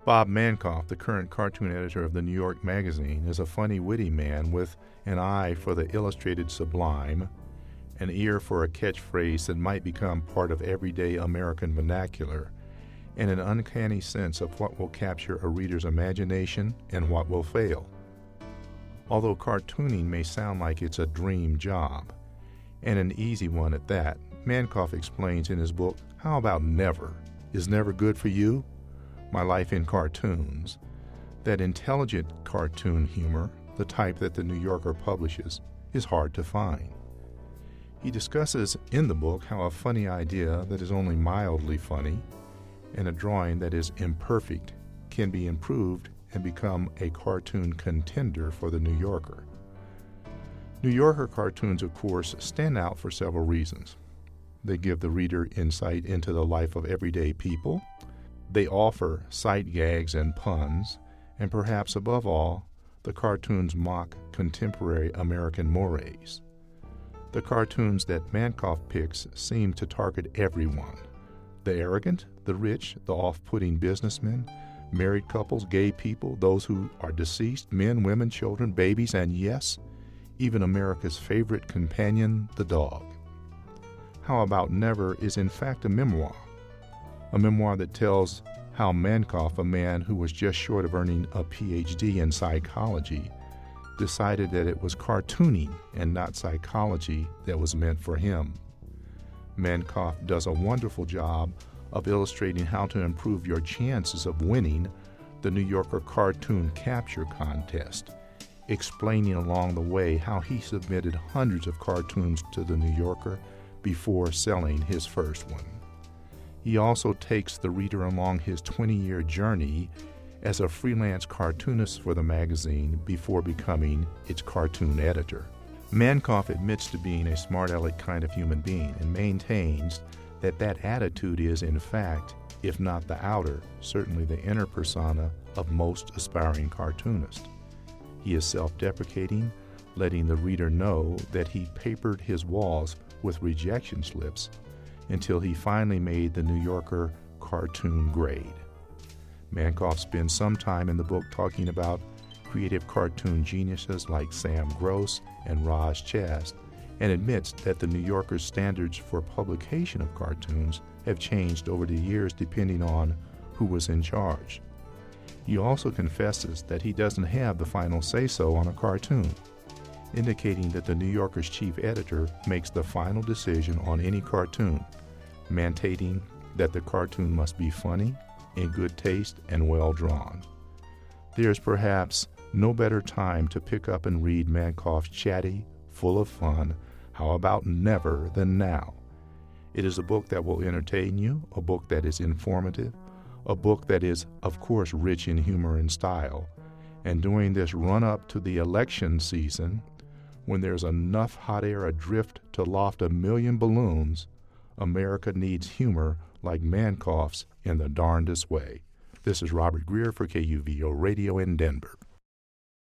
Bob Mankoff, the current cartoon editor of the New York Magazine, is a funny, witty man with an eye for the illustrated sublime, an ear for a catchphrase that might become part of everyday American vernacular, and an uncanny sense of what will capture a reader's imagination and what will fail. Although cartooning may sound like it's a dream job, and an easy one at that, Mankoff explains in his book, How About Never? Is Never Good for You? My Life in Cartoons, that intelligent cartoon humor, the type that the New Yorker publishes, is hard to find. He discusses in the book how a funny idea that is only mildly funny and a drawing that is imperfect can be improved and become a cartoon contender for the New Yorker. New Yorker cartoons, of course, stand out for several reasons. They give the reader insight into the life of everyday people. They offer sight gags and puns, and perhaps above all, the cartoons mock contemporary American mores. The cartoons that Mankoff picks seem to target everyone: the arrogant, the rich, the off-putting businessmen, married couples, gay people, those who are deceased, men, women, children, babies, and yes, even America's favorite companion, the dog. How About Never is in fact a memoir that tells how Mankoff, a man who was just short of earning a PhD in psychology, decided that it was cartooning and not psychology that was meant for him. Mankoff does a wonderful job of illustrating how to improve your chances of winning the New Yorker Cartoon Capture Contest, explaining along the way how he submitted hundreds of cartoons to the New Yorker before selling his first one. He also takes the reader along his 20-year journey as a freelance cartoonist for the magazine before becoming its cartoon editor. Mankoff admits to being a smart-aleck kind of human being and maintains that attitude is, in fact, if not the outer, certainly the inner persona of most aspiring cartoonists. He is self-deprecating, letting the reader know that he papered his walls with rejection slips until he finally made the New Yorker cartoon grade. Mankoff spends some time in the book talking about creative cartoon geniuses like Sam Gross and Raj Chast, and admits that the New Yorker's standards for publication of cartoons have changed over the years depending on who was in charge. He also confesses that he doesn't have the final say-so on a cartoon, indicating that the New Yorker's chief editor makes the final decision on any cartoon, mandating that the cartoon must be funny, in good taste, and well drawn. There is perhaps no better time to pick up and read Mankoff's chatty, full of fun, How About Never than now. It is a book that will entertain you, a book that is informative, a book that is, of course, rich in humor and style. And during this run-up to the election season, when there's enough hot air adrift to loft 1,000,000 balloons, America needs humor like Mankoff's in the darndest way. This is Robert Greer for KUVO Radio in Denver.